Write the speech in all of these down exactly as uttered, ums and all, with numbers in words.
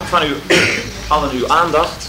van u allen uw aandacht.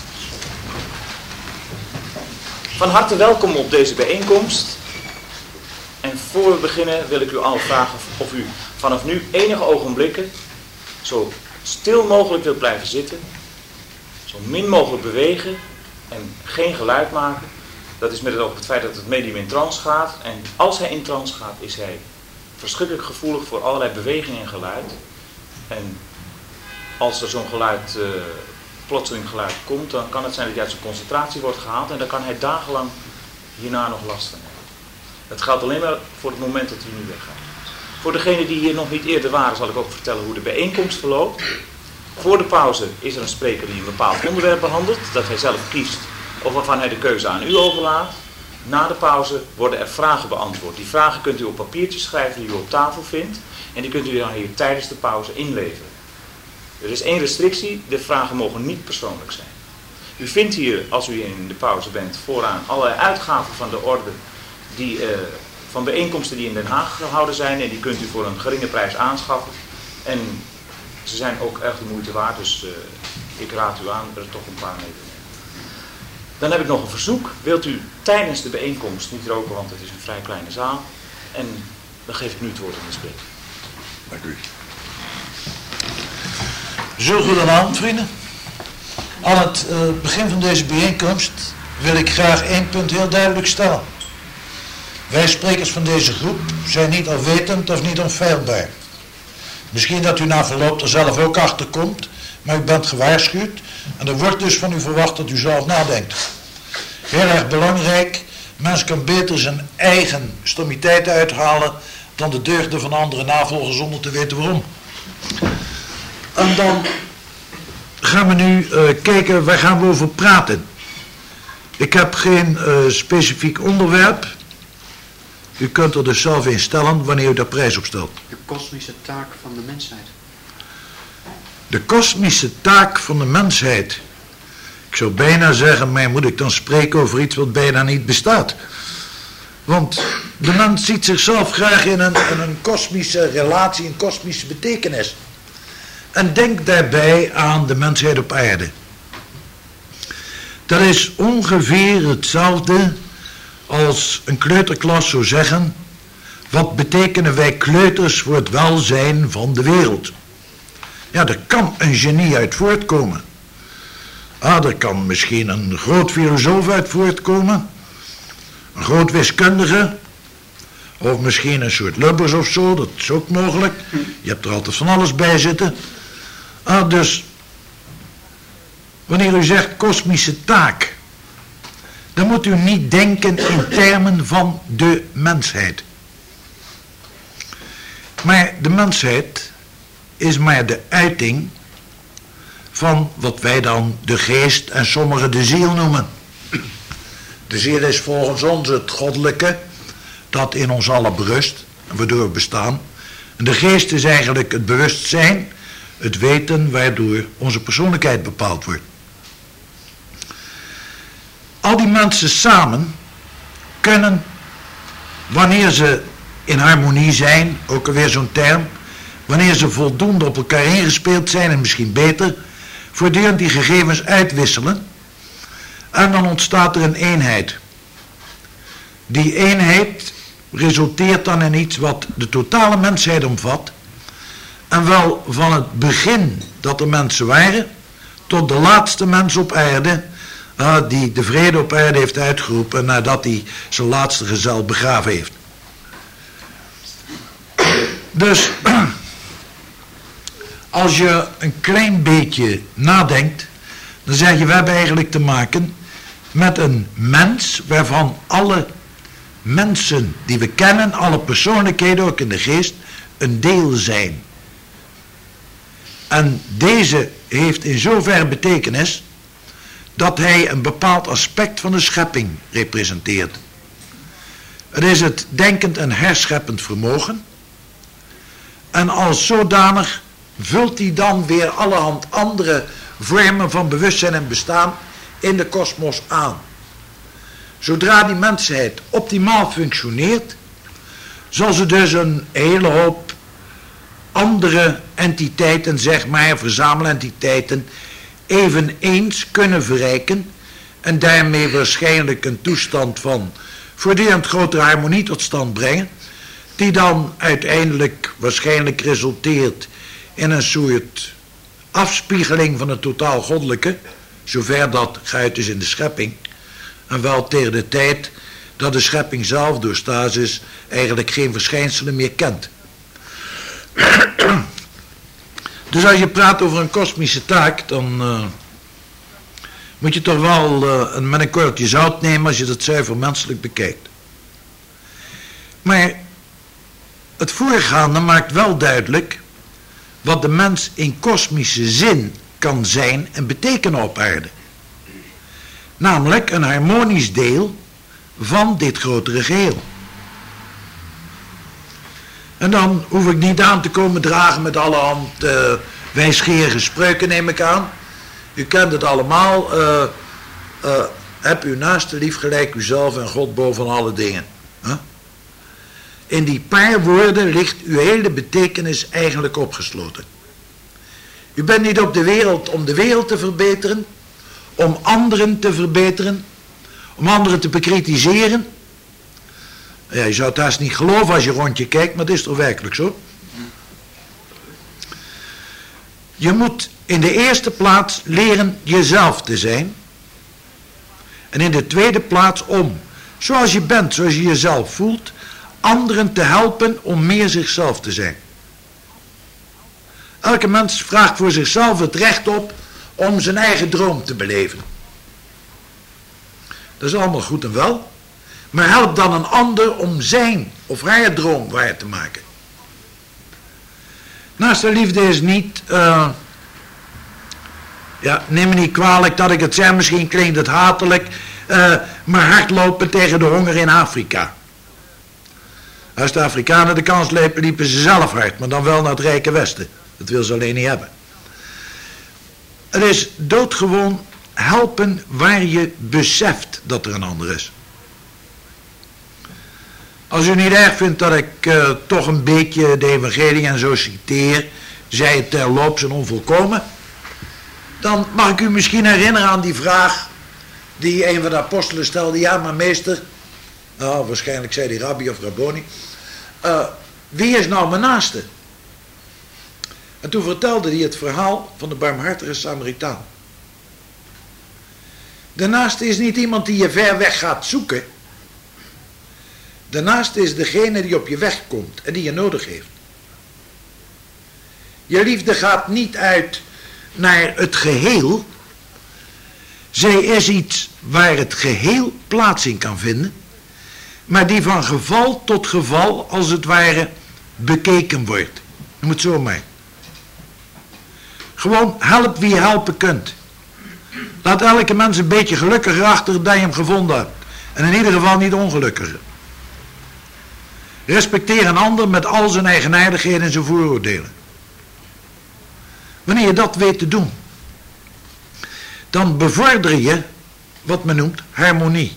Van harte welkom op deze bijeenkomst. En voor we beginnen wil ik u allen vragen of u vanaf nu enige ogenblikken zo stil mogelijk wilt blijven zitten. Zo min mogelijk bewegen en geen geluid maken. Dat is met het oog op het feit dat het medium in trance gaat. En als hij in trance gaat, is hij verschrikkelijk gevoelig voor allerlei beweging en geluid. En als er zo'n geluid, uh, plotseling geluid komt, dan kan het zijn dat hij uit zijn concentratie wordt gehaald. En dan kan hij dagenlang hierna nog last van hebben. Dat geldt alleen maar voor het moment dat hij nu weggaat. Voor degenen die hier nog niet eerder waren, zal ik ook vertellen hoe de bijeenkomst verloopt. Voor de pauze is er een spreker die een bepaald onderwerp behandelt, dat hij zelf kiest of waarvan hij de keuze aan u overlaat. Na de pauze worden er vragen beantwoord. Die vragen kunt u op papiertjes schrijven die u op tafel vindt. En die kunt u dan hier tijdens de pauze inleveren. Er is één restrictie, de vragen mogen niet persoonlijk zijn. U vindt hier, als u in de pauze bent, vooraan allerlei uitgaven van de orde die, uh, van bijeenkomsten die in Den Haag gehouden zijn. En die kunt u voor een geringe prijs aanschaffen. En ze zijn ook erg de moeite waard, dus uh, ik raad u aan er toch een paar mee te nemen. Dan heb ik nog een verzoek. Wilt u tijdens de bijeenkomst niet roken, want het is een vrij kleine zaal. En dan geef ik nu het woord aan de spreker. Dank u. Zo, goedenavond vrienden. Aan het uh, begin van deze bijeenkomst wil ik graag één punt heel duidelijk stellen. Wij sprekers van deze groep zijn niet alwetend of niet onfeilbaar. Misschien dat u na verloop er zelf ook achter komt, maar u bent gewaarschuwd en er wordt dus van u verwacht dat u zelf nadenkt. Heel erg belangrijk, mens kan beter zijn eigen stommiteiten uithalen dan de deugden van anderen navolgen zonder te weten waarom. En dan gaan we nu uh, kijken, waar gaan we over praten. Ik heb geen uh, specifiek onderwerp. U kunt er dus zelf in stellen wanneer u daar prijs op stelt. De kosmische taak van de mensheid. De kosmische taak van de mensheid. Ik zou bijna zeggen, maar moet ik dan spreken over iets wat bijna niet bestaat. Want de mens ziet zichzelf graag in een, in een kosmische relatie, een kosmische betekenis. En denk daarbij aan de mensheid op aarde. Dat is ongeveer hetzelfde als een kleuterklas zou zeggen: wat betekenen wij kleuters voor het welzijn van de wereld? Ja, er kan een genie uit voortkomen. Ah, er kan misschien een groot filosoof uit voortkomen. Een groot wiskundige. Of misschien een soort Lubbers of zo, dat is ook mogelijk. Je hebt er altijd van alles bij zitten. Ah, dus, wanneer u zegt kosmische taak, dan moet u niet denken in termen van de mensheid. Maar de mensheid is maar de uiting van wat wij dan de geest en sommigen de ziel noemen. De ziel is volgens ons het goddelijke dat in ons allen berust en waardoor we bestaan. En de geest is eigenlijk het bewustzijn, het weten waardoor onze persoonlijkheid bepaald wordt. Al die mensen samen kunnen, wanneer ze in harmonie zijn, ook alweer zo'n term, wanneer ze voldoende op elkaar ingespeeld zijn en misschien beter, voortdurend die gegevens uitwisselen en dan ontstaat er een eenheid. Die eenheid resulteert dan in iets wat de totale mensheid omvat en wel van het begin dat er mensen waren tot de laatste mens op aarde uh, die de vrede op aarde heeft uitgeroepen nadat hij zijn laatste gezel begraven heeft. Dus als je een klein beetje nadenkt, dan zeg je, we hebben eigenlijk te maken met een mens waarvan alle mensen die we kennen, alle persoonlijkheden ook in de geest, een deel zijn. En deze heeft in zoverre betekenis dat hij een bepaald aspect van de schepping representeert. Het is het denkend en herscheppend vermogen. En als zodanig vult hij dan weer allerhand andere vormen van bewustzijn en bestaan in de kosmos aan. Zodra die mensheid optimaal functioneert, zal ze dus een hele hoop andere entiteiten, zeg maar, verzamelentiteiten, eveneens kunnen verrijken en daarmee waarschijnlijk een toestand van voortdurend grotere harmonie tot stand brengen, die dan uiteindelijk waarschijnlijk resulteert in een soort afspiegeling van het totaal goddelijke, zover dat geuit is in de schepping, en wel tegen de tijd dat de schepping zelf door stasis eigenlijk geen verschijnselen meer kent. Dus als je praat over een kosmische taak, dan uh, moet je toch wel uh, een, met een korreltje zout nemen als je dat zuiver menselijk bekijkt. Maar het voorgaande maakt wel duidelijk wat de mens in kosmische zin kan zijn en betekenen op aarde. Namelijk een harmonisch deel van dit grotere geheel. En dan hoef ik niet aan te komen dragen met allerhand uh, wijsgerige spreuken, neem ik aan. U kent het allemaal. Uh, uh, heb uw naaste lief gelijk uzelf en God boven alle dingen. Huh? In die paar woorden ligt uw hele betekenis eigenlijk opgesloten. U bent niet op de wereld om de wereld te verbeteren, om anderen te verbeteren, om anderen te bekritiseren. Ja, je zou het haast niet geloven als je rondje kijkt, maar het is toch werkelijk zo? Je moet in de eerste plaats leren jezelf te zijn. En in de tweede plaats om, zoals je bent, zoals je jezelf voelt, anderen te helpen om meer zichzelf te zijn. Elke mens vraagt voor zichzelf het recht op om zijn eigen droom te beleven. Dat is allemaal goed en wel. Maar help dan een ander om zijn of haar droom waar te maken. Naaste liefde is niet, uh, ja, neem me niet kwalijk dat ik het zeg, misschien klinkt het hatelijk, uh, maar hardlopen tegen de honger in Afrika. Als de Afrikanen de kans liepen, liepen ze zelf hard, maar dan wel naar het rijke Westen. Dat wil ze alleen niet hebben. Het is doodgewoon helpen waar je beseft dat er een ander is. Als u niet erg vindt dat ik uh, toch een beetje de evangelie en zo citeer, zij het terloops en onvolkomen, dan mag ik u misschien herinneren aan die vraag die een van de apostelen stelde. Ja, maar meester, nou, waarschijnlijk zei die rabbi of rabboni, uh, wie is nou mijn naaste? En toen vertelde hij het verhaal van de barmhartige Samaritaan. De naaste is niet iemand die je ver weg gaat zoeken. De naaste is degene die op je weg komt en die je nodig heeft. Je liefde gaat niet uit naar het geheel. Zij is iets waar het geheel plaats in kan vinden, maar die van geval tot geval als het ware bekeken wordt. Je moet zo maar. Gewoon help wie je helpen kunt. Laat elke mens een beetje gelukkiger achter dat je hem gevonden hebt. En in ieder geval niet ongelukkiger. Respecteer een ander met al zijn eigenaardigheden en zijn vooroordelen. Wanneer je dat weet te doen, dan bevorder je wat men noemt harmonie.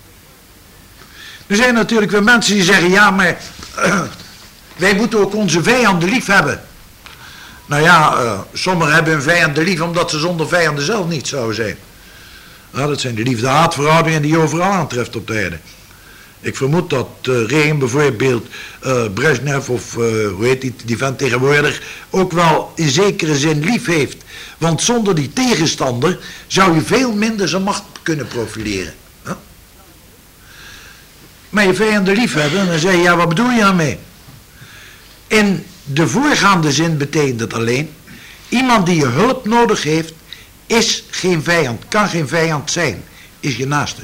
Er zijn natuurlijk weer mensen die zeggen, ja, maar uh, wij moeten ook onze vijanden lief hebben. Nou ja, uh, sommigen hebben hun vijanden lief omdat ze zonder vijanden zelf niet zouden zijn. Nou, dat zijn de liefde-haatverhoudingen die je overal aantreft op de aarde. Ik vermoed dat uh, Regen bijvoorbeeld uh, Brezhnev of uh, hoe heet die, die vent tegenwoordig ook wel in zekere zin lief heeft. Want zonder die tegenstander zou je veel minder zijn macht kunnen profileren. Huh? Maar je vijanden lief hebben, en dan zeg je, ja, wat bedoel je daarmee? In de voorgaande zin betekent het alleen, iemand die je hulp nodig heeft, is geen vijand, kan geen vijand zijn, is je naaste.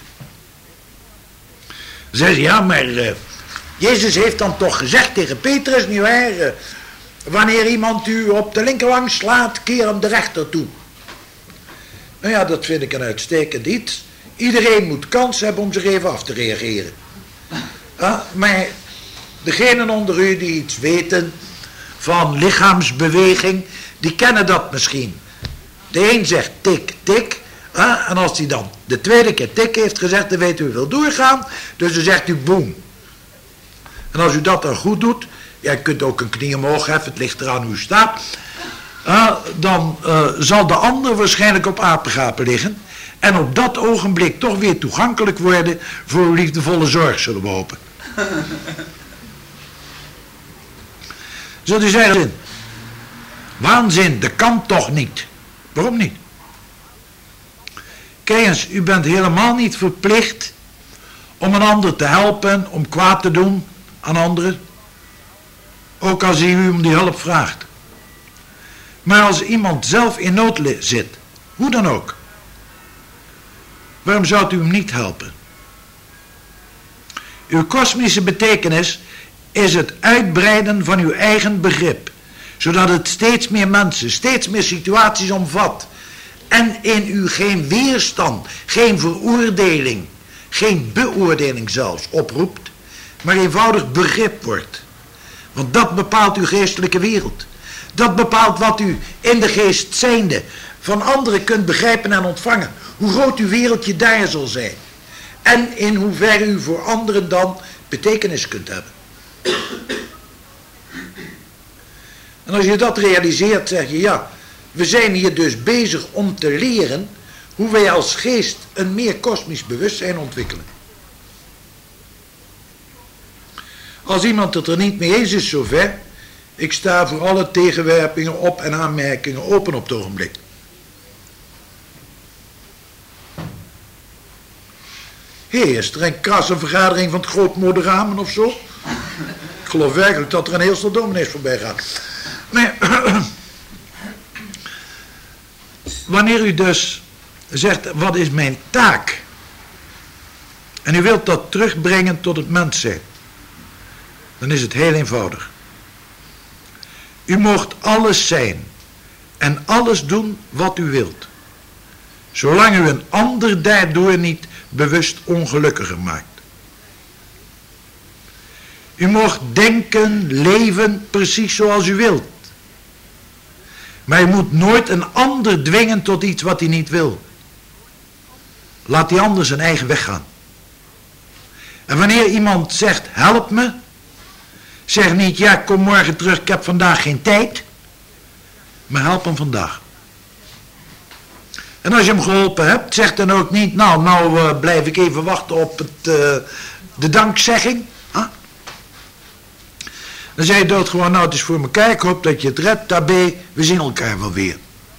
Dan zeg je, ja, maar uh, Jezus heeft dan toch gezegd tegen Petrus, nietwaar, uh, wanneer iemand u op de linkerwang slaat, keer hem de rechter toe. Nou ja, dat vind ik een uitstekend iets. Iedereen moet kans hebben om zich even af te reageren. Uh, maar degenen onder u die iets weten van lichaamsbeweging, die kennen dat misschien. De een zegt tik, tik. Uh, en als hij dan de tweede keer tik heeft gezegd, dan weet u wil doorgaan. Dus dan zegt u boem. En als u dat dan goed doet, ja, je kunt ook een knie omhoog heffen, het ligt eraan hoe u staat. uh, dan uh, zal de ander waarschijnlijk op apengapen liggen en op dat ogenblik toch weer toegankelijk worden voor liefdevolle zorg, zullen we hopen. Zult u zeggen, waanzin, dat kan toch niet? Waarom niet? Kijk eens, u bent helemaal niet verplicht om een ander te helpen, om kwaad te doen aan anderen. Ook als hij u om die hulp vraagt. Maar als iemand zelf in nood zit, hoe dan ook, waarom zou u hem niet helpen? Uw kosmische betekenis is het uitbreiden van uw eigen begrip, zodat het steeds meer mensen, steeds meer situaties omvat en in u geen weerstand, geen veroordeling, geen beoordeling zelfs oproept, maar eenvoudig begrip wordt. Want dat bepaalt uw geestelijke wereld. Dat bepaalt wat u in de geest zijnde van anderen kunt begrijpen en ontvangen. Hoe groot uw wereldje daar zal zijn. En in hoeverre u voor anderen dan betekenis kunt hebben. En als je dat realiseert, zeg je, ja, we zijn hier dus bezig om te leren hoe wij als geest een meer kosmisch bewustzijn ontwikkelen. Als iemand het er niet mee eens is zover, ik sta voor alle tegenwerpingen op en aanmerkingen open op het ogenblik. Hé, hey, is er een krasse vergadering van het grootmoederramen of zo? Ik geloof werkelijk dat er een heel stel dominees voorbij gaat. Maar wanneer u dus zegt, wat is mijn taak? En u wilt dat terugbrengen tot het mens zijn. Dan is het heel eenvoudig. U mocht alles zijn en alles doen wat u wilt. Zolang u een ander daardoor niet bewust ongelukkiger maakt. U mocht denken, leven precies zoals u wilt. Maar u moet nooit een ander dwingen tot iets wat hij niet wil. Laat die ander zijn eigen weg gaan. En wanneer iemand zegt, help me, zeg niet, ja, kom morgen terug, ik heb vandaag geen tijd. Maar help hem vandaag. En als je hem geholpen hebt, zeg dan ook niet, nou, nou uh, blijf ik even wachten op het, uh, de dankzegging. Huh? Dan zeg je dood gewoon, nou, het is voor elkaar, ik hoop dat je het redt, daarbij, we zien elkaar wel weer.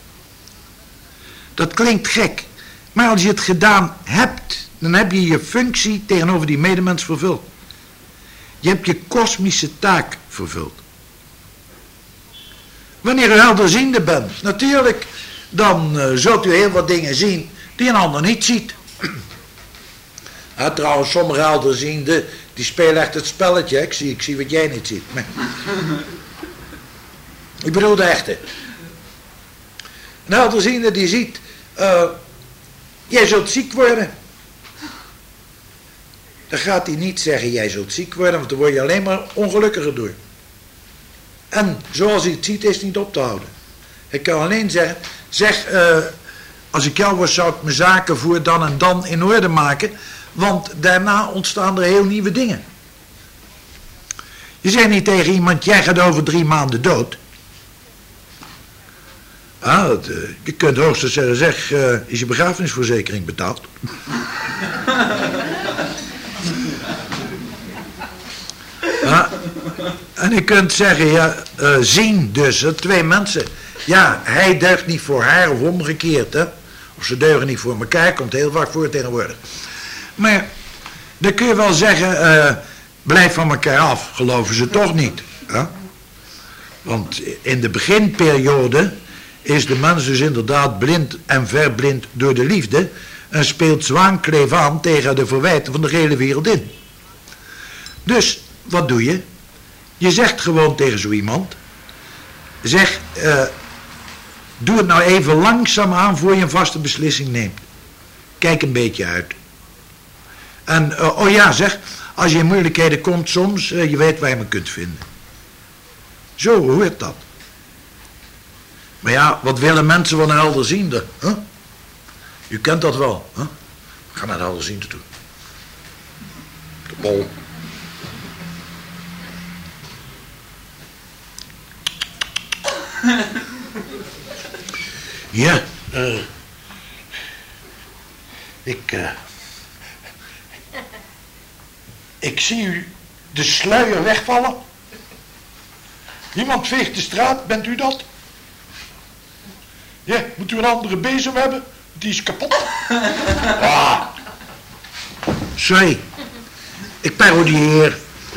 Dat klinkt gek, maar als je het gedaan hebt, dan heb je je functie tegenover die medemens vervuld. Je hebt je kosmische taak vervuld. Wanneer u helderziende bent, natuurlijk, dan uh, zult u heel wat dingen zien die een ander niet ziet. Ja, trouwens, sommige helderzienden, die spelen echt het spelletje. Ik zie, ik zie wat jij niet ziet. Maar ik bedoel de echte. Een helderziende die ziet, uh, jij zult ziek worden. Dan gaat hij niet zeggen, jij zult ziek worden, want dan word je alleen maar ongelukkiger door. En zoals hij het ziet, is het niet op te houden. Hij kan alleen zeggen, zeg, uh, als ik jou was, zou ik mijn zaken voor dan en dan in orde maken, want daarna ontstaan er heel nieuwe dingen. Je zegt niet tegen iemand, jij gaat over drie maanden dood. Ah, dat, uh, je kunt hoogstens zeggen, zeg, uh, is je begrafenisverzekering betaald? Ja, en je kunt zeggen, ja, uh, zien dus, uh, twee mensen. Ja, hij deugt niet voor haar of omgekeerd, hè. Of ze deugen niet voor elkaar, komt heel vaak voor tegenwoordig. Maar dan kun je wel zeggen, uh, blijf van elkaar af, geloven ze toch niet. Hè? Want in de beginperiode is de mens dus inderdaad blind en verblind door de liefde en speelt zwaankleef aan tegen de verwijten van de hele wereld in. Dus, wat doe je? Je zegt gewoon tegen zo iemand, zeg, uh, doe het nou even langzaam aan voor je een vaste beslissing neemt. Kijk een beetje uit. En, uh, oh ja, zeg, als je in moeilijkheden komt soms, uh, je weet waar je me kunt vinden. Zo hoort dat. Maar ja, wat willen mensen van een helderziende? Huh? U kent dat wel. Huh? Ga naar de helderziende toe. De bol. Ja, uh, ik, uh, ik zie u de sluier wegvallen. Iemand veegt de straat, bent u dat? Ja, moet u een andere bezem hebben? Die is kapot. Ah. Sorry, ik parodieer.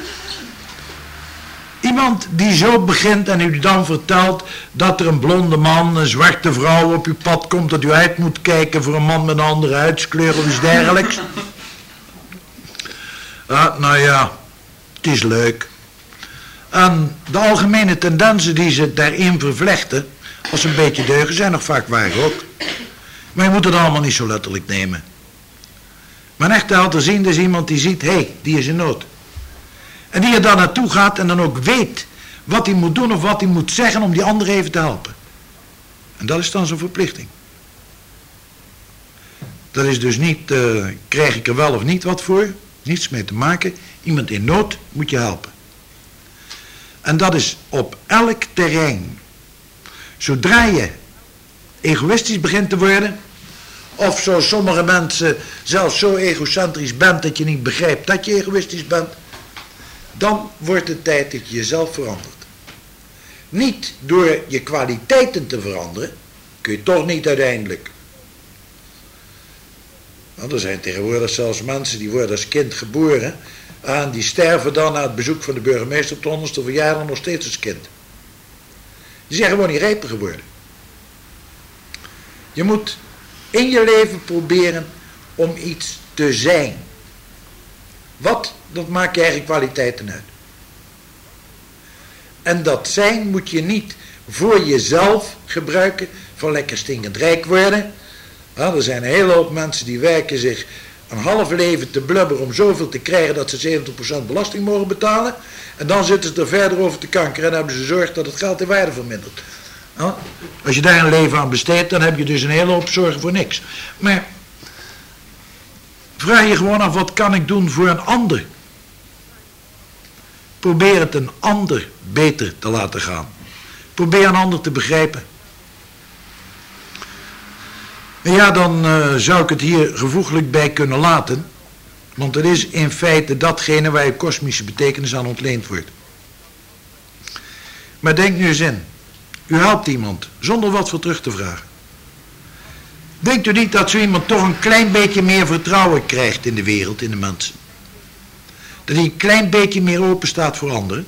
Iemand die zo begint en u dan vertelt dat er een blonde man, een zwarte vrouw op uw pad komt, dat u uit moet kijken voor een man met een andere huidskleur of iets dergelijks. Ah, nou ja, het is leuk. En de algemene tendensen die ze daarin vervlechten, als ze een beetje deugen, zijn nog vaak waar ook. Maar je moet het allemaal niet zo letterlijk nemen. Maar een echte helderziende is iemand die ziet, hé, hey, die is in nood. En die er dan naartoe gaat en dan ook weet wat hij moet doen of wat hij moet zeggen om die ander even te helpen. En dat is dan zijn verplichting. Dat is dus niet, uh, krijg ik er wel of niet wat voor, niets mee te maken. Iemand in nood moet je helpen. En dat is op elk terrein. Zodra je egoïstisch begint te worden, of zoals sommige mensen zelfs zo egocentrisch bent dat je niet begrijpt dat je egoïstisch bent, dan wordt het tijd dat je jezelf verandert. Niet door je kwaliteiten te veranderen, kun je toch niet uiteindelijk. Nou, er zijn tegenwoordig zelfs mensen die worden als kind geboren en die sterven dan na het bezoek van de burgemeester op de honderdste verjaardag nog steeds als kind. Die zijn gewoon niet rijper geworden. Je moet in je leven proberen om iets te zijn. Wat, dat maakt je eigen kwaliteiten uit. En dat zijn moet je niet voor jezelf gebruiken, van lekker stinkend rijk worden. Nou, er zijn een hele hoop mensen die werken zich een half leven te blubberen om zoveel te krijgen dat ze zeventig procent belasting mogen betalen. En dan zitten ze er verder over te kankeren en hebben ze zorg dat het geld in waarde vermindert. Nou, als je daar een leven aan besteedt, dan heb je dus een hele hoop zorgen voor niks. Maar vraag je gewoon af, wat kan ik doen voor een ander? Probeer het een ander beter te laten gaan. Probeer een ander te begrijpen. En ja, dan uh, zou ik het hier gevoeglijk bij kunnen laten. Want het is in feite datgene waar je kosmische betekenis aan ontleend wordt. Maar denk nu eens in. U helpt iemand zonder wat voor terug te vragen. Denkt u niet dat zo iemand toch een klein beetje meer vertrouwen krijgt in de wereld, in de mensen? Dat hij een klein beetje meer open staat voor anderen?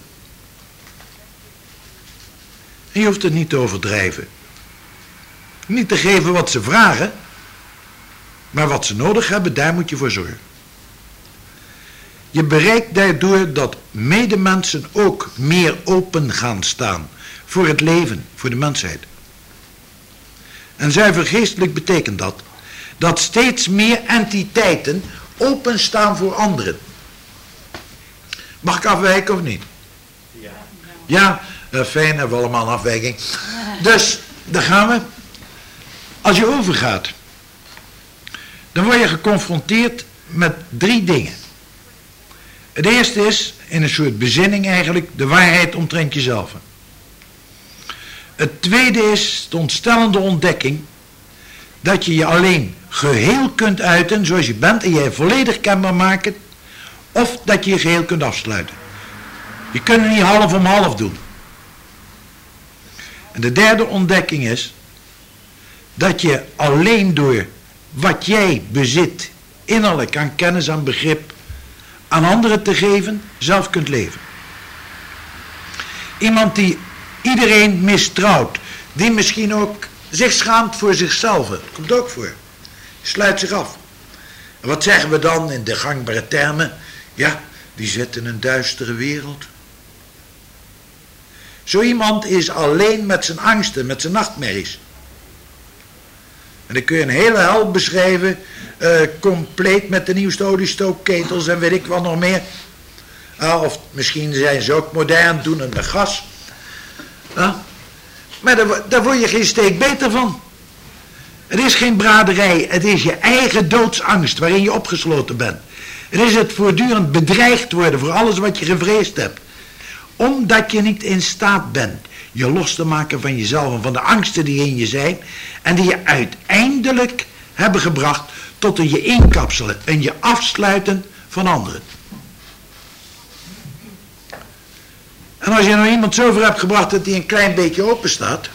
En je hoeft het niet te overdrijven. Niet te geven wat ze vragen, maar wat ze nodig hebben, daar moet je voor zorgen. Je bereikt daardoor dat medemensen ook meer open gaan staan voor het leven, voor de mensheid. En zuiver geestelijk betekent dat dat steeds meer entiteiten openstaan voor anderen. Mag ik afwijken of niet? Ja. Ja, uh, fijn, hebben we allemaal een afwijking. Dus, daar gaan we. Als je overgaat, dan word je geconfronteerd met drie dingen. Het eerste is, in een soort bezinning eigenlijk, de waarheid omtrent jezelf. Het tweede is de ontstellende ontdekking dat je je alleen geheel kunt uiten zoals je bent en je volledig kenbaar maken, of dat je je geheel kunt afsluiten. Je kunt het niet half om half doen. En de derde ontdekking is dat je alleen door wat jij bezit, innerlijk aan kennis, aan begrip, aan anderen te geven, zelf kunt leven. Iemand die iedereen mistrouwt, die misschien ook zich schaamt voor zichzelf, dat komt ook voor, sluit zich af. En wat zeggen we dan in de gangbare termen? Ja, die zit in een duistere wereld. Zo iemand is alleen met zijn angsten, met zijn nachtmerries. En dan kun je een hele hel beschrijven, uh, compleet met de nieuwste oliestookketels en weet ik wat nog meer. Uh, of misschien zijn ze ook modern, doen het met gas. Uh, maar daar, daar word je geen steek beter van. Het is geen braderij, het is je eigen doodsangst waarin je opgesloten bent. Het is het voortdurend bedreigd worden voor alles wat je gevreesd hebt. Omdat je niet in staat bent je los te maken van jezelf en van de angsten die in je zijn. En die je uiteindelijk hebben gebracht tot een je inkapselen en je afsluiten van anderen. En als je nou iemand zover hebt gebracht dat hij een klein beetje open staat.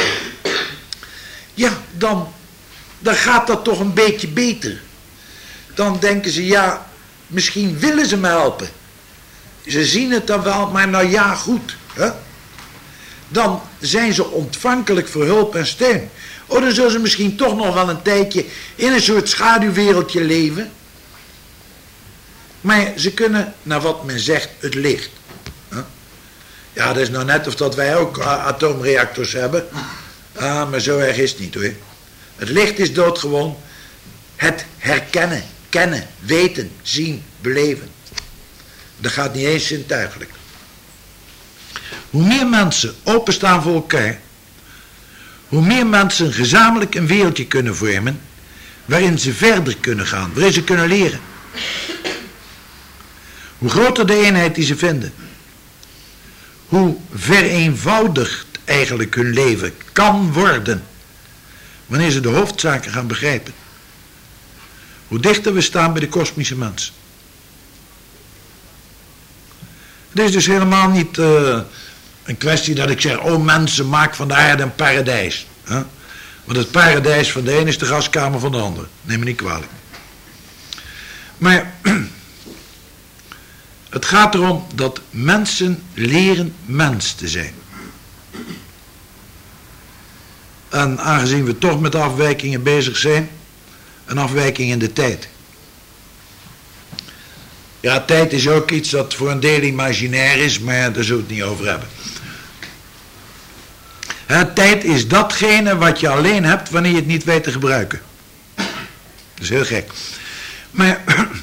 Ja, dan, dan gaat dat toch een beetje beter. Dan denken ze, ja, misschien willen ze me helpen. Ze zien het dan wel, maar nou ja, goed. Hè? Dan zijn ze ontvankelijk voor hulp en steun. Oh, dan zullen ze misschien toch nog wel een tijdje in een soort schaduwwereldje leven. Maar ze kunnen, naar wat men zegt, het licht. Hè? Ja, dat is nou net of dat wij ook atoomreactors hebben. Ah, maar zo erg is het niet hoor. Het licht is doodgewoon. Het herkennen, kennen, weten, zien, beleven. Dat gaat niet eens zintuigelijk. Hoe meer mensen openstaan voor elkaar, hoe meer mensen gezamenlijk een wereldje kunnen vormen, waarin ze verder kunnen gaan, waarin ze kunnen leren. Hoe groter de eenheid die ze vinden, hoe vereenvoudigd eigenlijk hun leven kan worden, wanneer ze de hoofdzaken gaan begrijpen. Hoe dichter we staan bij de kosmische mens. Het is dus helemaal niet uh, een kwestie dat ik zeg, oh mensen, maak van de aarde een paradijs. Huh? Want het paradijs van de een is de gaskamer van de ander. Neem me niet kwalijk. Maar het gaat erom dat mensen leren mens te zijn. En aangezien we toch met afwijkingen bezig zijn, een afwijking in de tijd. Ja, tijd is ook iets dat voor een deel imaginair is, maar daar zullen we het niet over hebben. He, tijd is datgene wat je alleen hebt wanneer je het niet weet te gebruiken. Dat is heel gek. Maar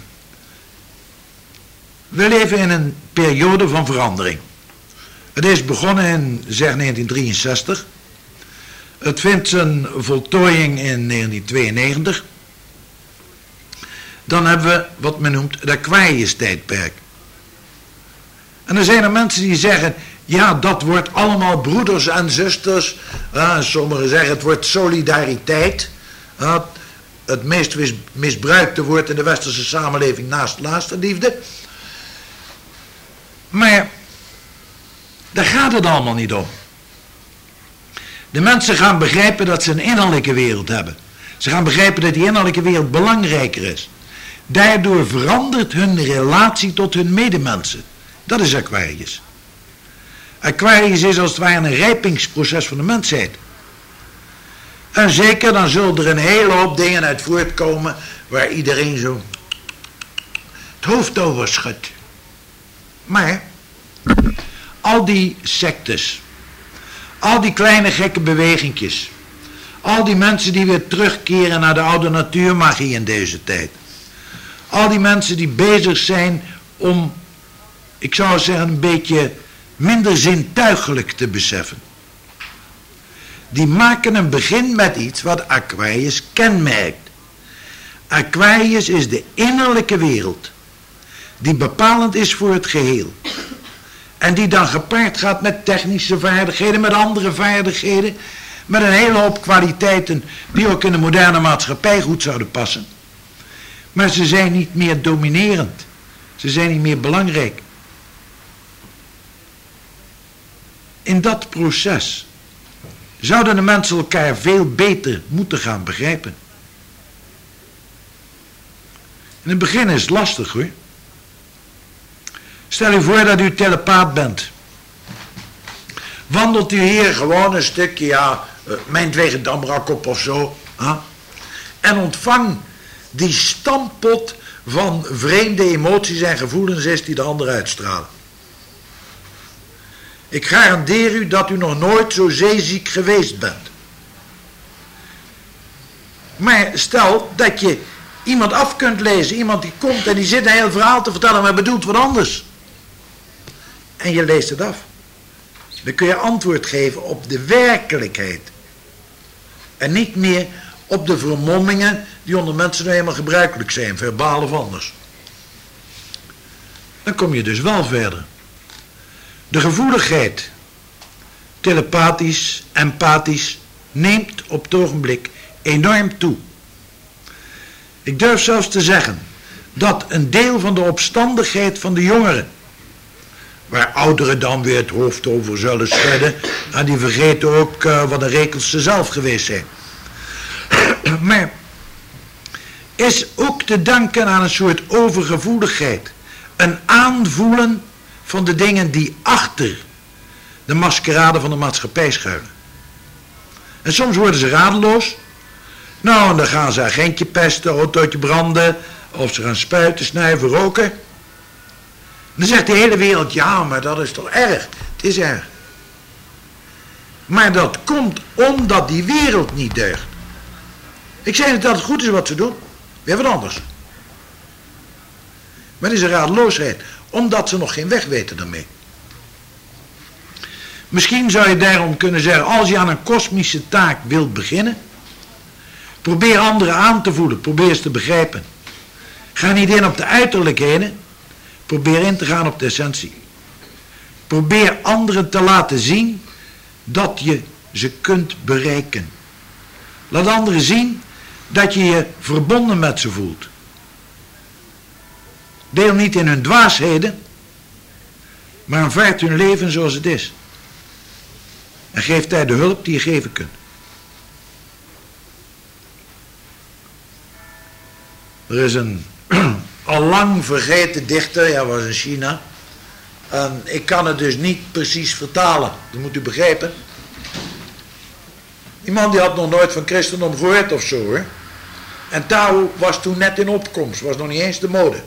we leven in een periode van verandering. Het is begonnen in zeg negentien drieënzestig. Het vindt zijn voltooiing in negentien tweeënnegentig. Dan hebben we wat men noemt het Aquarius-tijdperk. En dan zijn er mensen die zeggen, ja, dat wordt allemaal broeders en zusters. Uh, sommigen zeggen het wordt solidariteit. Uh, het meest misbruikte woord in de westerse samenleving naast naastenliefde. Maar daar gaat het allemaal niet om. De mensen gaan begrijpen dat ze een innerlijke wereld hebben. Ze gaan begrijpen dat die innerlijke wereld belangrijker is. Daardoor verandert hun relatie tot hun medemensen. Dat is Aquarius. Aquarius is als het ware een rijpingsproces van de mensheid. En zeker dan zullen er een hele hoop dingen uit voortkomen waar iedereen zo het hoofd over schudt. Maar al die sectes, al die kleine gekke bewegingjes, al die mensen die weer terugkeren naar de oude natuurmagie in deze tijd, al die mensen die bezig zijn om, ik zou zeggen, een beetje minder zintuigelijk te beseffen, die maken een begin met iets wat Aquarius kenmerkt. Aquarius is de innerlijke wereld die bepalend is voor het geheel. En die dan gepaard gaat met technische vaardigheden, met andere vaardigheden, met een hele hoop kwaliteiten die ook in de moderne maatschappij goed zouden passen. Maar ze zijn niet meer dominerend. Ze zijn niet meer belangrijk. In dat proces zouden de mensen elkaar veel beter moeten gaan begrijpen. In het begin is het lastig hoor. Stel u voor dat u telepaat bent. Wandelt u hier gewoon een stukje, ja, uh, mijntwege Damrak op of zo. Huh? En ontvang die stampot van vreemde emoties en gevoelens is die de ander uitstralen. Ik garandeer u dat u nog nooit zo zeeziek geweest bent. Maar stel dat je iemand af kunt lezen, iemand die komt en die zit een heel verhaal te vertellen, maar bedoelt wat anders. En je leest het af. Dan kun je antwoord geven op de werkelijkheid. En niet meer op de vermommingen die onder mensen nou helemaal gebruikelijk zijn, verbaal of anders. Dan kom je dus wel verder. De gevoeligheid, telepathisch, empathisch, neemt op het ogenblik enorm toe. Ik durf zelfs te zeggen dat een deel van de opstandigheid van de jongeren, waar ouderen dan weer het hoofd over zullen schudden, en die vergeten ook uh, wat de rekels ze zelf geweest zijn. Maar is ook te danken aan een soort overgevoeligheid, een aanvoelen van de dingen die achter de maskerade van de maatschappij schuilen. En soms worden ze radeloos. Nou, en dan gaan ze agentje pesten, autootje branden, of ze gaan spuiten, snuiven, roken. En dan zegt de hele wereld, ja, maar dat is toch erg. Het is erg. Maar dat komt omdat die wereld niet deugt. Ik zeg niet dat het goed is wat ze doen. Weer wat anders. Maar het is een radeloosheid, omdat ze nog geen weg weten daarmee. Misschien zou je daarom kunnen zeggen, als je aan een kosmische taak wilt beginnen, probeer anderen aan te voelen, probeer ze te begrijpen. Ga niet in op de uiterlijkheden, probeer in te gaan op de essentie. Probeer anderen te laten zien dat je ze kunt bereiken. Laat anderen zien dat je je verbonden met ze voelt. Deel niet in hun dwaasheden, maar aanvaard hun leven zoals het is. En geef daar de hulp die je geven kunt. Er is een al lang vergeten dichter, ja, was in China. En ik kan het dus niet precies vertalen, dat moet u begrijpen. Die man die had nog nooit van christendom gehoord of zo, hoor. En Tao was toen net in opkomst, was nog niet eens de mode.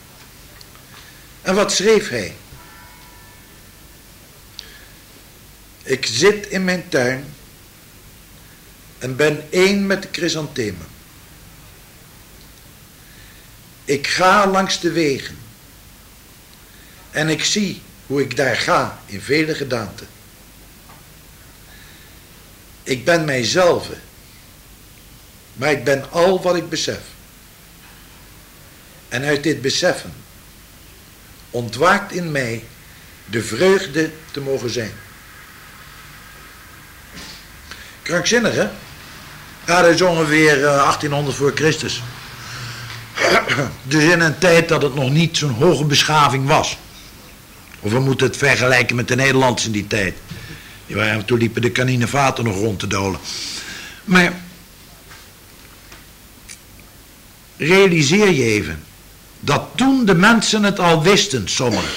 En wat schreef hij? Ik zit in mijn tuin en ben één met de chrysanthemen. Ik ga langs de wegen en ik zie hoe ik daar ga in vele gedaanten. Ik ben mijzelf, maar ik ben al wat ik besef. En uit dit beseffen ontwaakt in mij de vreugde te mogen zijn. Krankzinnig, hè? Ja, dat is ongeveer uh, achttienhonderd voor Christus. Dus in een tijd dat het nog niet zo'n hoge beschaving was. Of we moeten het vergelijken met de Nederlanders in die tijd. Die waren, toen liepen de kaninevaten nog rond te dolen. Maar realiseer je even dat toen de mensen het al wisten, sommigen.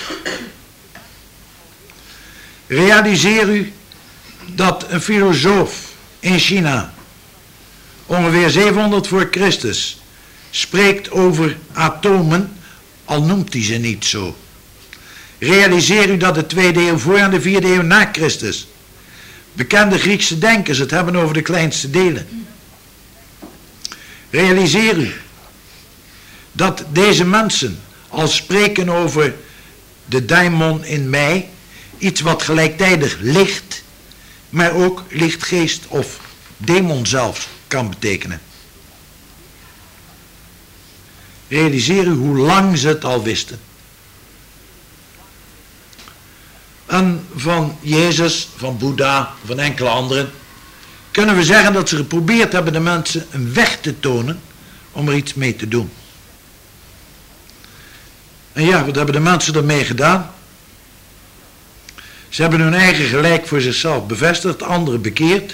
Realiseer u dat een filosoof in China, ongeveer zevenhonderd voor Christus, spreekt over atomen, al noemt hij ze niet zo. Realiseer u dat de tweede eeuw voor en de vierde eeuw na Christus bekende Griekse denkers het hebben over de kleinste delen. Realiseer u dat deze mensen al spreken over de daimon in mij, iets wat gelijktijdig licht, maar ook lichtgeest of demon zelfs kan betekenen. Realiseer u hoe lang ze het al wisten. En van Jezus, van Boeddha, van enkele anderen, kunnen we zeggen dat ze geprobeerd hebben de mensen een weg te tonen om er iets mee te doen. En ja, wat hebben de mensen ermee gedaan? Ze hebben hun eigen gelijk voor zichzelf bevestigd, anderen bekeerd.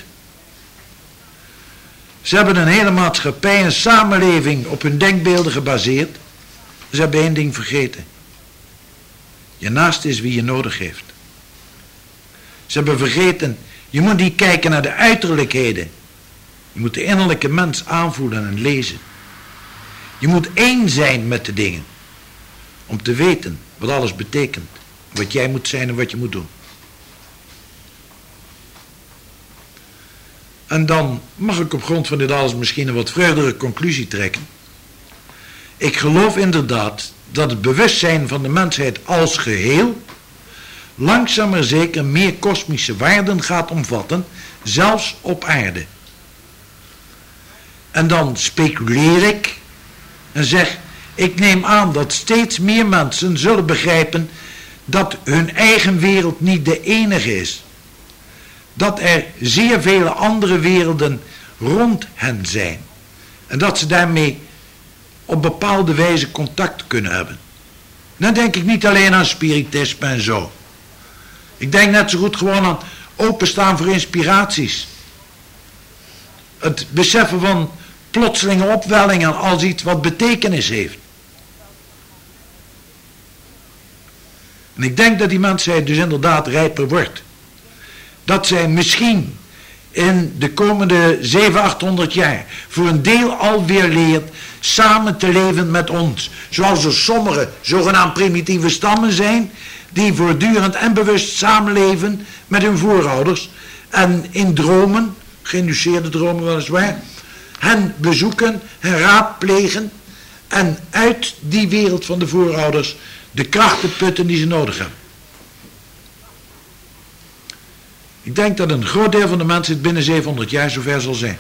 Ze hebben een hele maatschappij, een samenleving op hun denkbeelden gebaseerd. Ze hebben één ding vergeten. Je naaste is wie je nodig heeft. Ze hebben vergeten, je moet niet kijken naar de uiterlijkheden. Je moet de innerlijke mens aanvoelen en lezen. Je moet één zijn met de dingen. Om te weten wat alles betekent. Wat jij moet zijn en wat je moet doen. En dan mag ik op grond van dit alles misschien een wat vreugdige conclusie trekken. Ik geloof inderdaad dat het bewustzijn van de mensheid als geheel langzaam maar zeker meer kosmische waarden gaat omvatten, zelfs op aarde. En dan speculeer ik en zeg, ik neem aan dat steeds meer mensen zullen begrijpen dat hun eigen wereld niet de enige is. Dat er zeer vele andere werelden rond hen zijn. En dat ze daarmee op bepaalde wijze contact kunnen hebben. Dan denk ik niet alleen aan spiritisme en zo. Ik denk net zo goed gewoon aan openstaan voor inspiraties. Het beseffen van plotselinge opwellingen als iets wat betekenis heeft. En ik denk dat die mensheid dus inderdaad rijper wordt. Dat zij misschien in de komende zevenhonderd, achthonderd jaar voor een deel alweer leert samen te leven met ons. Zoals er sommige zogenaamd primitieve stammen zijn die voortdurend en bewust samenleven met hun voorouders en in dromen, geïnduceerde dromen weliswaar, hen bezoeken, hen raadplegen en uit die wereld van de voorouders de krachten putten die ze nodig hebben. Ik denk dat een groot deel van de mensen binnen zevenhonderd jaar zover zal zijn.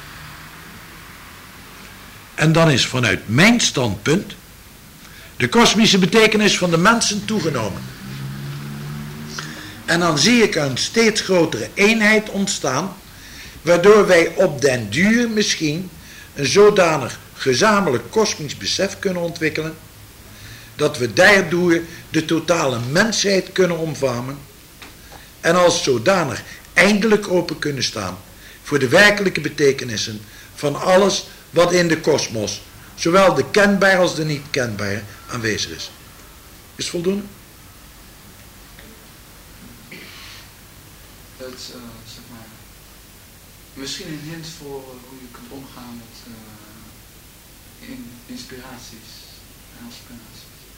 En dan is vanuit mijn standpunt de kosmische betekenis van de mensen toegenomen. En dan zie ik een steeds grotere eenheid ontstaan, waardoor wij op den duur misschien een zodanig gezamenlijk kosmisch besef kunnen ontwikkelen, dat we daardoor de totale mensheid kunnen omvamen en als zodanig eindelijk open kunnen staan voor de werkelijke betekenissen van alles wat in de kosmos, zowel de kenbare als de niet kenbare, aanwezig is. Is het voldoende? Dat is, uh, zeg maar, misschien een hint voor uh, hoe je kunt omgaan met uh, in, inspiraties en aspiraties.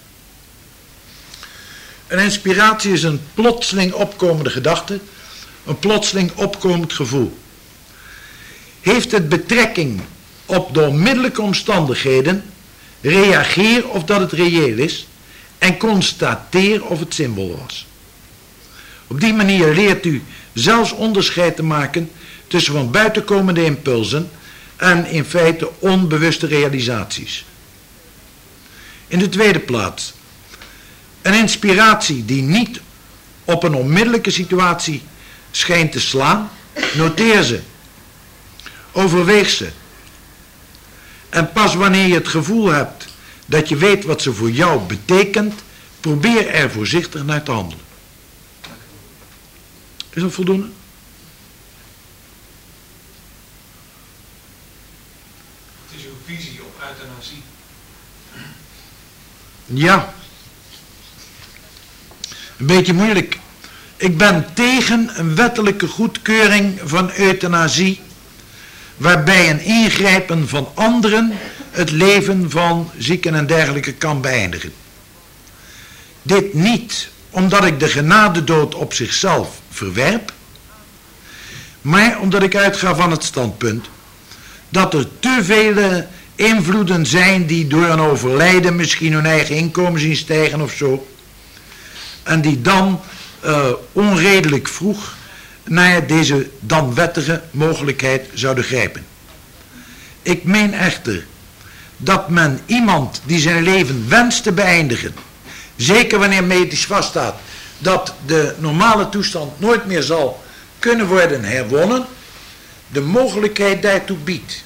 Een inspiratie is een plotseling opkomende gedachte, een plotseling opkomend gevoel. Heeft het betrekking op de onmiddellijke omstandigheden, reageer of dat het reëel is en constateer of het zinvol was. Op die manier leert u zelfs onderscheid te maken tussen van buitenkomende impulsen en in feite onbewuste realisaties. In de tweede plaats, een inspiratie die niet op een onmiddellijke situatie schijnt te slaan, noteer ze, overweeg ze. En pas wanneer je het gevoel hebt dat je weet wat ze voor jou betekent, probeer er voorzichtig naar te handelen. Is dat voldoende? Wat is uw visie op euthanasie? Ja. Een beetje moeilijk. Ik ben tegen een wettelijke goedkeuring van euthanasie, waarbij een ingrijpen van anderen het leven van zieken en dergelijke kan beëindigen. Dit niet omdat ik de genadedood op zichzelf verwerp, maar omdat ik uitga van het standpunt dat er te vele invloeden zijn die door een overlijden misschien hun eigen inkomen zien stijgen of zo, en die dan uh, onredelijk vroeg naar deze dan wettige mogelijkheid zouden grijpen. Ik meen echter dat men iemand die zijn leven wenst te beëindigen, zeker wanneer medisch vaststaat dat de normale toestand nooit meer zal kunnen worden herwonnen, de mogelijkheid daartoe biedt.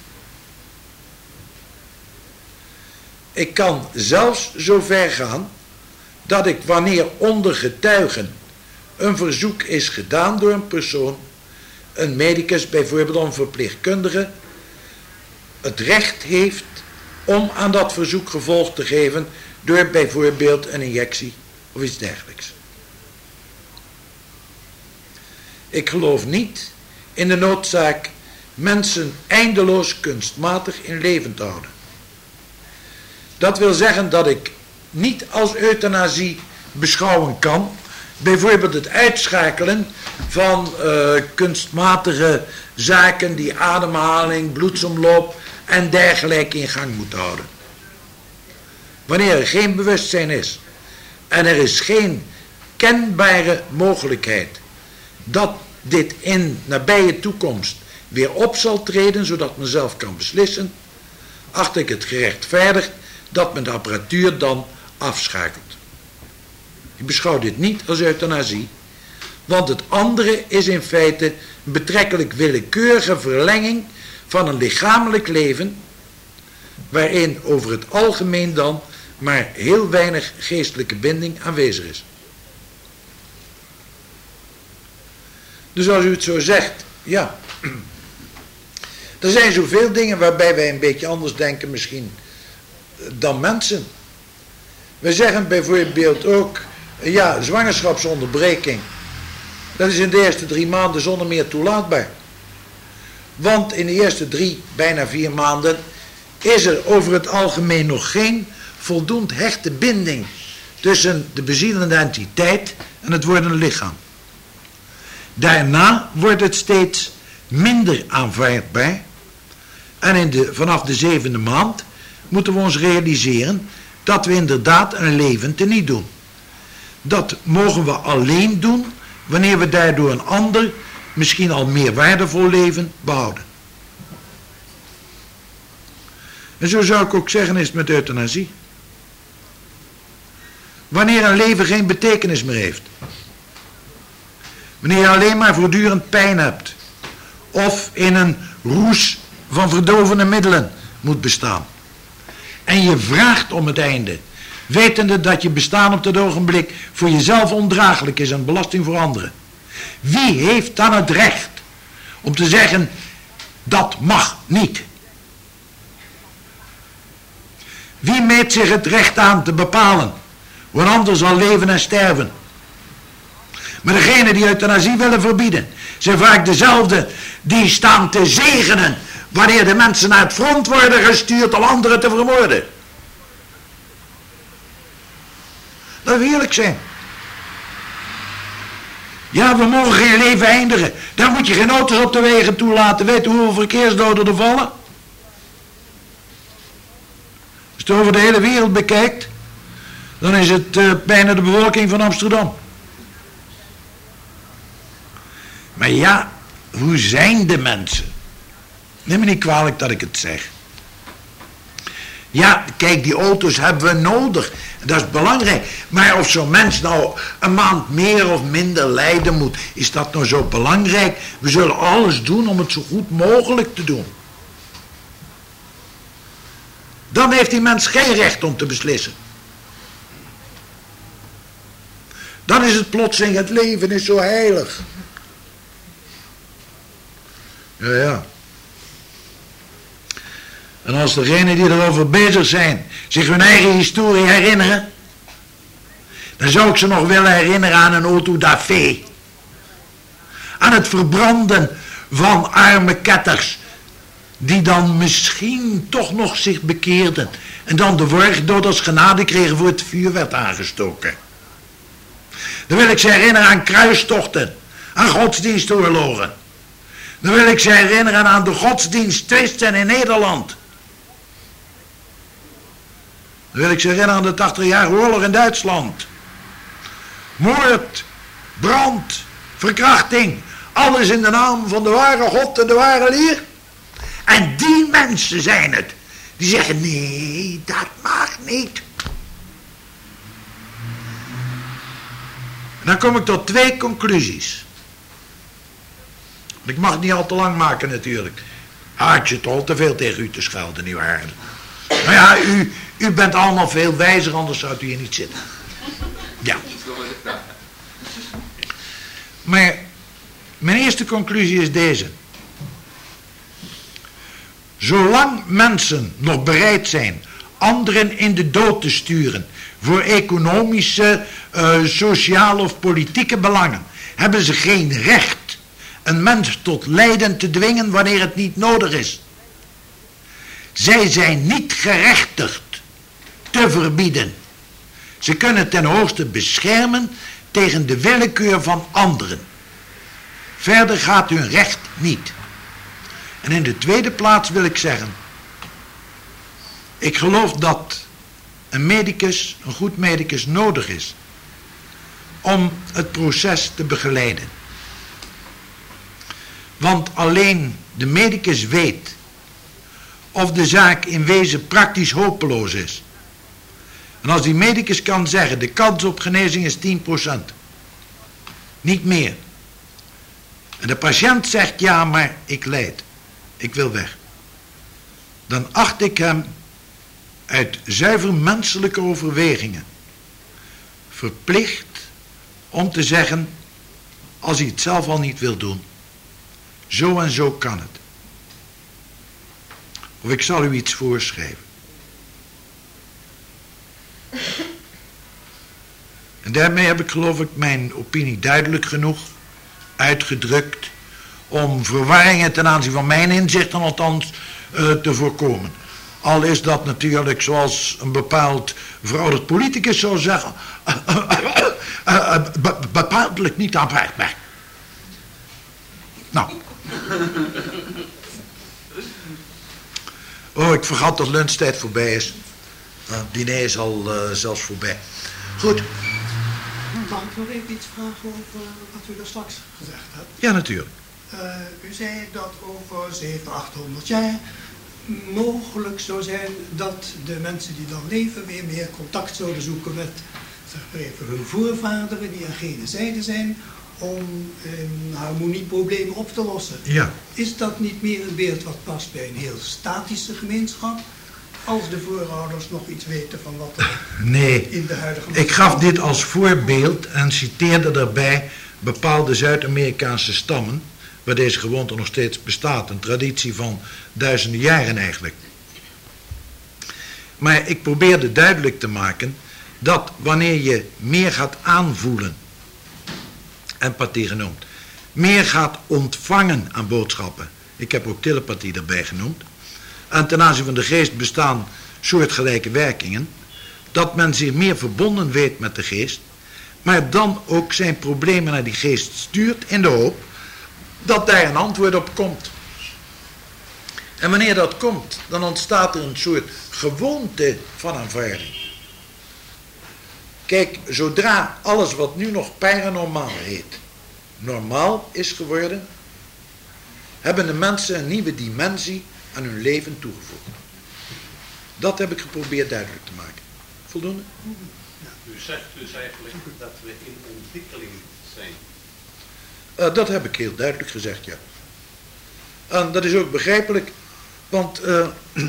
Ik kan zelfs zo ver gaan dat ik, wanneer onder getuigen een verzoek is gedaan door een persoon, een medicus bijvoorbeeld of een verpleegkundige, het recht heeft om aan dat verzoek gevolg te geven door bijvoorbeeld een injectie of iets dergelijks. Ik geloof niet in de noodzaak mensen eindeloos kunstmatig in leven te houden. Dat wil zeggen dat ik niet als euthanasie beschouwen kan bijvoorbeeld het uitschakelen van uh, kunstmatige zaken die ademhaling, bloedsomloop en dergelijke in gang moeten houden. Wanneer er geen bewustzijn is en er is geen kenbare mogelijkheid dat dit in nabije toekomst weer op zal treden, zodat men zelf kan beslissen, acht ik het gerechtvaardigd dat men de apparatuur dan afschakelt. Ik beschouw dit niet als euthanasie, want het andere is in feite een betrekkelijk willekeurige verlenging van een lichamelijk leven, waarin over het algemeen dan maar heel weinig geestelijke binding aanwezig is. Dus als u het zo zegt, ja, er zijn zoveel dingen waarbij wij een beetje anders denken misschien dan mensen. We zeggen bijvoorbeeld ook, ja, zwangerschapsonderbreking, dat is in de eerste drie maanden zonder meer toelaatbaar. Want in de eerste drie, bijna vier maanden, is er over het algemeen nog geen voldoend hechte binding tussen de bezielende entiteit en het wordende lichaam. Daarna wordt het steeds minder aanvaardbaar en in de, vanaf de zevende maand moeten we ons realiseren dat we inderdaad een leven teniet doen. Dat mogen we alleen doen wanneer we daardoor een ander, misschien al meer waardevol leven behouden. En zo zou ik ook zeggen is het met euthanasie. Wanneer een leven geen betekenis meer heeft. Wanneer je alleen maar voortdurend pijn hebt. Of in een roes van verdovende middelen moet bestaan. En je vraagt om het einde. Wetende dat je bestaan op dat ogenblik voor jezelf ondraaglijk is en belasting voor anderen. Wie heeft dan het recht om te zeggen dat mag niet? Wie meet zich het recht aan te bepalen hoe een ander zal leven en sterven? Maar degenen die euthanasie willen verbieden zijn vaak dezelfde die staan te zegenen wanneer de mensen naar het front worden gestuurd om anderen te vermoorden. Dat wil eerlijk zijn. Ja, we mogen geen leven eindigen. Daar moet je geen auto's op de wegen toelaten. Weet u hoeveel verkeersdoden er vallen? Als je het over de hele wereld bekijkt, dan is het uh, bijna de bevolking van Amsterdam. Maar ja, hoe zijn de mensen? Neem me niet kwalijk dat ik het zeg. Ja, kijk, die auto's hebben we nodig. Dat is belangrijk. Maar of zo'n mens nou een maand meer of minder lijden moet, is dat nou zo belangrijk? We zullen alles doen om het zo goed mogelijk te doen. Dan heeft die mens geen recht om te beslissen. Dan is het plotseling, het leven is zo heilig. Ja, ja. En als degenen die erover bezig zijn zich hun eigen historie herinneren, dan zou ik ze nog willen herinneren aan een auto da fe. Aan het verbranden van arme ketters, die dan misschien toch nog zich bekeerden en dan de worgdood als genade kregen voor het vuur werd aangestoken. Dan wil ik ze herinneren aan kruistochten, aan godsdienstoorlogen. Dan wil ik ze herinneren aan de godsdiensttwisten in Nederland. Dan wil ik ze herinneren aan de tachtigjarige oorlog in Duitsland. Moord, brand, verkrachting. Alles in de naam van de ware God en de ware leer. En die mensen zijn het die zeggen, nee, dat mag niet. En dan kom ik tot twee conclusies. Ik mag het niet al te lang maken natuurlijk. Had je toch al te veel tegen u te schelden, nietwaar? Nou ja, u, u bent allemaal veel wijzer, anders zou u hier niet zitten. Ja. Maar mijn eerste conclusie is deze. Zolang mensen nog bereid zijn anderen in de dood te sturen voor economische, uh, sociale of politieke belangen, hebben ze geen recht een mens tot lijden te dwingen wanneer het niet nodig is. Zij zijn niet gerechtigd te verbieden. Ze kunnen ten hoogste beschermen tegen de willekeur van anderen. Verder gaat hun recht niet. En in de tweede plaats wil ik zeggen, ik geloof dat een medicus, een goed medicus nodig is om het proces te begeleiden. Want alleen de medicus weet of de zaak in wezen praktisch hopeloos is. En als die medicus kan zeggen, de kans op genezing is tien procent. Niet meer. En de patiënt zegt, ja, maar ik lijd. Ik wil weg. Dan acht ik hem uit zuiver menselijke overwegingen verplicht om te zeggen, als hij het zelf al niet wil doen, zo en zo kan het. Of ik zal u iets voorschrijven. En daarmee heb ik, geloof ik, mijn opinie duidelijk genoeg uitgedrukt om verwarringen ten aanzien van mijn inzichten althans uh, te voorkomen. Al is dat natuurlijk, zoals een bepaald verouderd politicus zou zeggen, uh, uh, uh, uh, be bepaaldelijk niet aanvaardbaar. Nou. Oh, ik vergat dat lunchtijd voorbij is. Uh, het diner is al uh, zelfs voorbij. Goed. Mag ik nog even iets vragen over wat u daar straks gezegd hebt? Ja, natuurlijk. Uh, u zei dat over zevenhonderd, achthonderd jaar mogelijk zou zijn dat de mensen die dan leven weer meer contact zouden zoeken met, zeg maar even, hun voorvaderen die aan gene zijde zijn om een harmonieprobleem op te lossen. Ja. Is dat niet meer een beeld wat past bij een heel statische gemeenschap? Als de voorouders nog iets weten van wat er nee, in de huidige... ik gaf dit als voorbeeld en citeerde daarbij bepaalde Zuid-Amerikaanse stammen, waar deze gewoonte nog steeds bestaat, een traditie van duizenden jaren eigenlijk. Maar ik probeerde duidelijk te maken dat wanneer je meer gaat aanvoelen, empathie genoemd, meer gaat ontvangen aan boodschappen, ik heb ook telepathie erbij genoemd, en ten aanzien van de geest bestaan soortgelijke werkingen, dat men zich meer verbonden weet met de geest, maar dan ook zijn problemen naar die geest stuurt in de hoop dat daar een antwoord op komt. En wanneer dat komt, dan ontstaat er een soort gewoonte van aanvaarding. Kijk, zodra alles wat nu nog paranormaal heet, normaal is geworden, hebben de mensen een nieuwe dimensie aan hun leven toegevoegd. Dat heb ik geprobeerd duidelijk te maken. Voldoende? U zegt dus eigenlijk dat we in ontwikkeling zijn. Uh, dat heb ik heel duidelijk gezegd, ja. En dat is ook begrijpelijk, want uh,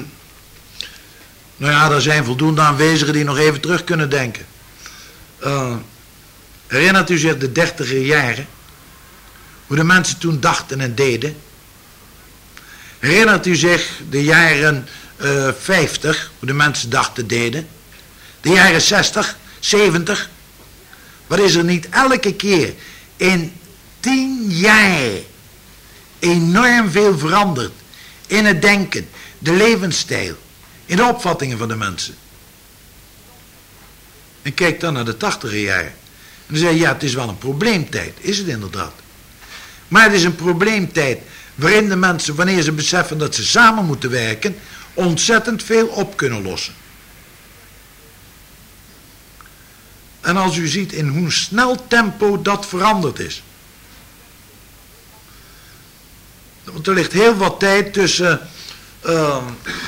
nou ja, er zijn voldoende aanwezigen die nog even terug kunnen denken. Uh, herinnert u zich de dertiger jaren, hoe de mensen toen dachten en deden? Herinnert u zich de jaren uh, vijftig, hoe de mensen dachten deden? De jaren zestig, zeventig? Wat is er niet elke keer in tien jaar enorm veel veranderd in het denken, de levensstijl, in de opvattingen van de mensen? En kijk dan naar de tachtiger jaren. En dan zeg je, ja, het is wel een probleemtijd. Is het inderdaad. Maar het is een probleemtijd waarin de mensen, wanneer ze beseffen dat ze samen moeten werken, ontzettend veel op kunnen lossen. En als u ziet in hoe snel tempo dat veranderd is. Want er ligt heel wat tijd tussen uh,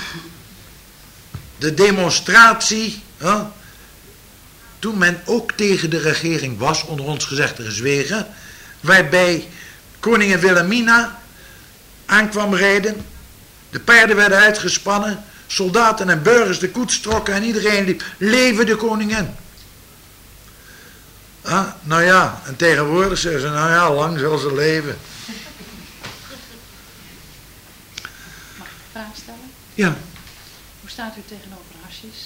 de demonstratie, uh, toen men ook tegen de regering was, onder ons gezegd te gezwegen, waarbij koningin Wilhelmina aankwam rijden, de paarden werden uitgespannen, soldaten en burgers de koets trokken en iedereen liep, leven de koningin. Ah, nou ja, en tegenwoordig zeggen ze, nou ja, lang zal ze leven. Mag ik een vraag stellen? Ja. Hoe staat u tegenover hashish?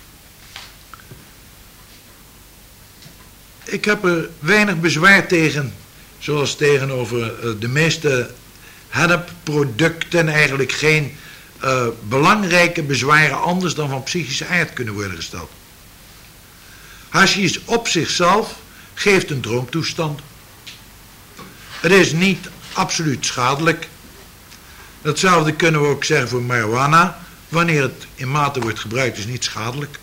Ik heb er weinig bezwaar tegen, zoals tegenover de meeste hennepproducten eigenlijk geen uh, belangrijke bezwaren anders dan van psychische aard kunnen worden gesteld. Hashish op zichzelf geeft een droomtoestand. Het is niet absoluut schadelijk. Hetzelfde kunnen we ook zeggen voor marijuana. Wanneer het in mate wordt gebruikt is het niet schadelijk.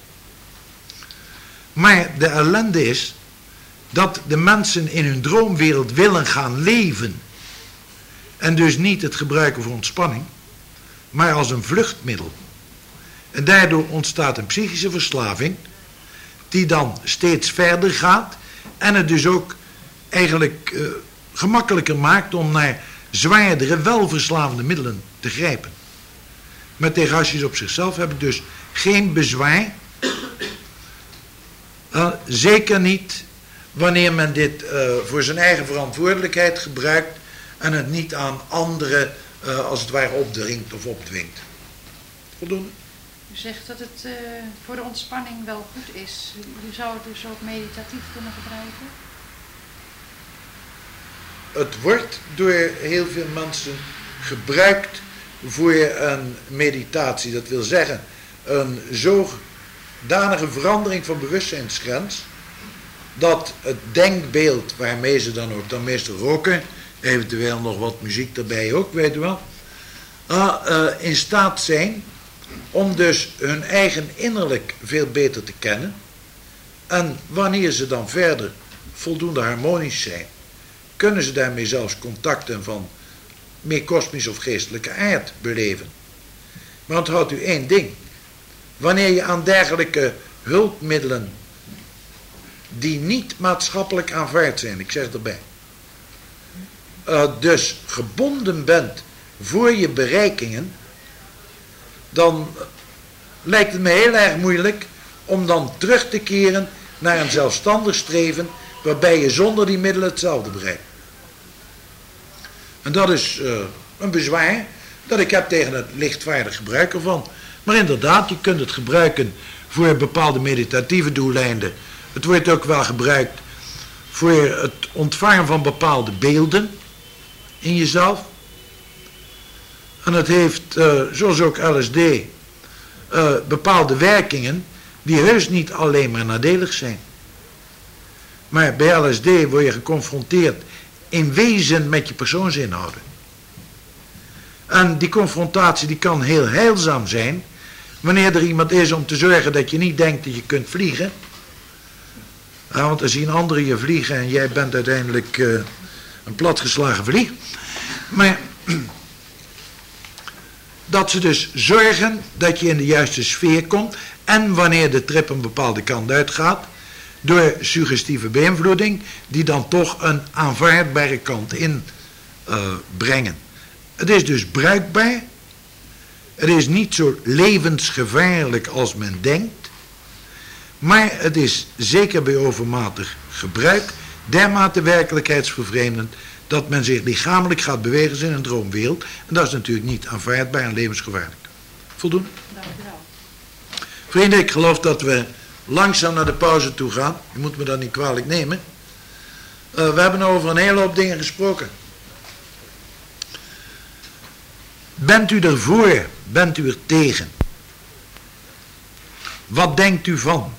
Maar de ellende is dat de mensen in hun droomwereld willen gaan leven. En dus niet het gebruiken voor ontspanning, maar als een vluchtmiddel. En daardoor ontstaat een psychische verslaving, die dan steeds verder gaat en het dus ook eigenlijk uh, gemakkelijker maakt om naar zwaardere, welverslavende middelen te grijpen. Met tegen hashish op zichzelf heb ik dus geen bezwaar. Uh, zeker niet wanneer men dit uh, voor zijn eigen verantwoordelijkheid gebruikt en het niet aan anderen uh, als het ware opdringt of opdwingt. Voldoende? U zegt dat het uh, voor de ontspanning wel goed is. U zou het dus ook meditatief kunnen gebruiken? Het wordt door heel veel mensen gebruikt voor een meditatie. Dat wil zeggen, een zodanige verandering van bewustzijnsgrens, dat het denkbeeld waarmee ze dan ook dan meestal roken, eventueel nog wat muziek erbij ook, weet u wel, uh, uh, in staat zijn om dus hun eigen innerlijk veel beter te kennen. En wanneer ze dan verder voldoende harmonisch zijn, kunnen ze daarmee zelfs contacten van meer kosmische of geestelijke aard beleven. Maar onthoud u één ding. Wanneer je aan dergelijke hulpmiddelen die niet maatschappelijk aanvaard zijn, ik zeg erbij, uh, dus gebonden bent voor je bereikingen, dan lijkt het me heel erg moeilijk om dan terug te keren naar een zelfstandig streven waarbij je zonder die middelen hetzelfde bereikt. En dat is uh, een bezwaar dat ik heb tegen het lichtvaardig gebruik ervan. Maar inderdaad, je kunt het gebruiken voor bepaalde meditatieve doeleinden. Het wordt ook wel gebruikt voor het ontvangen van bepaalde beelden in jezelf. En het heeft, uh, zoals ook L S D, uh, bepaalde werkingen die heus niet alleen maar nadelig zijn. Maar bij L S D word je geconfronteerd in wezen met je persoonsinhouden. En die confrontatie die kan heel heilzaam zijn wanneer er iemand is om te zorgen dat je niet denkt dat je kunt vliegen. Ja, want dan zien anderen je vliegen en jij bent uiteindelijk uh, een platgeslagen vlieg. Maar dat ze dus zorgen dat je in de juiste sfeer komt en wanneer de trip een bepaalde kant uitgaat, door suggestieve beïnvloeding, die dan toch een aanvaardbare kant in uh, brengen. Het is dus bruikbaar. Het is niet zo levensgevaarlijk als men denkt. Maar het is zeker bij overmatig gebruik dermate werkelijkheidsvervreemdend dat men zich lichamelijk gaat bewegen in een droomwereld. En dat is natuurlijk niet aanvaardbaar en levensgevaarlijk. Voldoende? Dank u wel. Vrienden, ik geloof dat we langzaam naar de pauze toe gaan. Je moet me dat niet kwalijk nemen. Uh, we hebben over een hele hoop dingen gesproken. Bent u ervoor? Bent u er tegen? Wat denkt u van?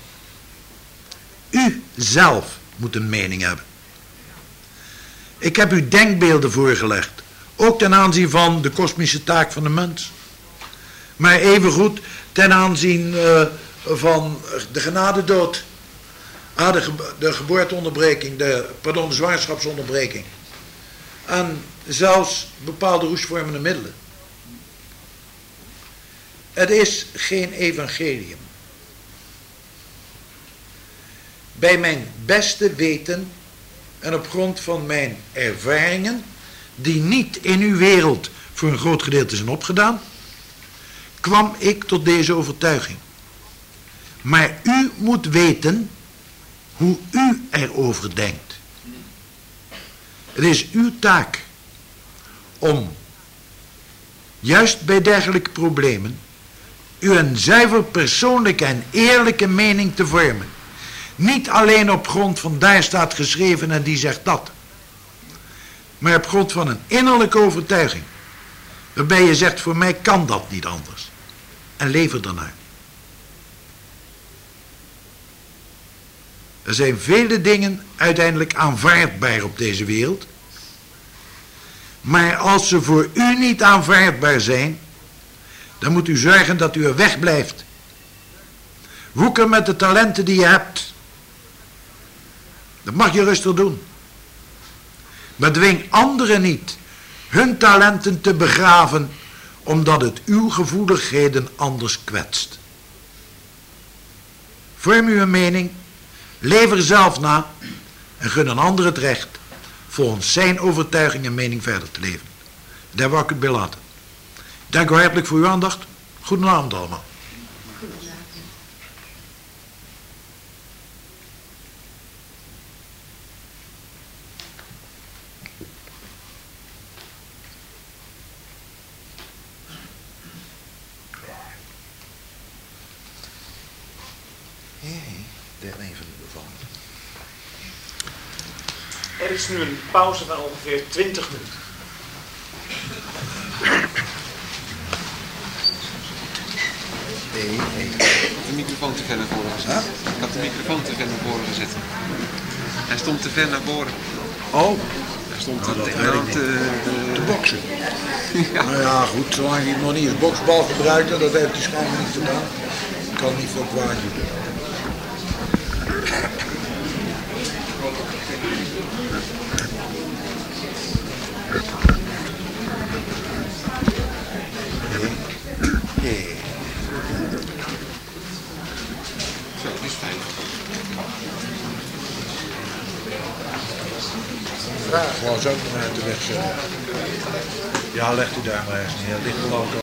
U zelf moet een mening hebben. Ik heb u denkbeelden voorgelegd. Ook ten aanzien van de kosmische taak van de mens. Maar evengoed ten aanzien uh, van de genadedood. Ah, de, ge de geboorteonderbreking, de, pardon, de zwangerschapsonderbreking. En zelfs bepaalde roestvormende middelen. Het is geen evangelium. Bij mijn beste weten en op grond van mijn ervaringen, die niet in uw wereld voor een groot gedeelte zijn opgedaan, kwam ik tot deze overtuiging. Maar u moet weten hoe u erover denkt. Het is uw taak om, juist bij dergelijke problemen, u een zuiver persoonlijke en eerlijke mening te vormen. Niet alleen op grond van daar staat geschreven en die zegt dat. Maar op grond van een innerlijke overtuiging. Waarbij je zegt, voor mij kan dat niet anders. En leef er dan uit. Er zijn vele dingen uiteindelijk aanvaardbaar op deze wereld. Maar als ze voor u niet aanvaardbaar zijn, dan moet u zorgen dat u er weg blijft. Woeker met de talenten die je hebt. Dat mag je rustig doen. Maar dwing anderen niet hun talenten te begraven, omdat het uw gevoeligheden anders kwetst. Vorm u een mening, lever zelf na en gun een ander het recht volgens zijn overtuiging en mening verder te leven. Daar wou ik het bij laten. Dank u hartelijk voor uw aandacht. Goedenavond allemaal. Er is nu een pauze van ongeveer twintig minuten. Nee, nee. Ik had de microfoon te ver naar voren gezet. Huh? Ik had de microfoon te ver naar voren gezet. Hij stond te ver naar voren. Oh. Hij stond Nou, te, dat te, weet te, te, te boksen. Ja. Nou ja, goed, zolang hij nog niet als boksbal gebruikte, dat heeft hij schijnbaar niet gedaan. Ik kan niet veel kwaad doen. Nee. Zo, het is fijn. Vraag was ook nog uit de weg zetten. Ja, legt u daar maar eens neer. Ligt er ook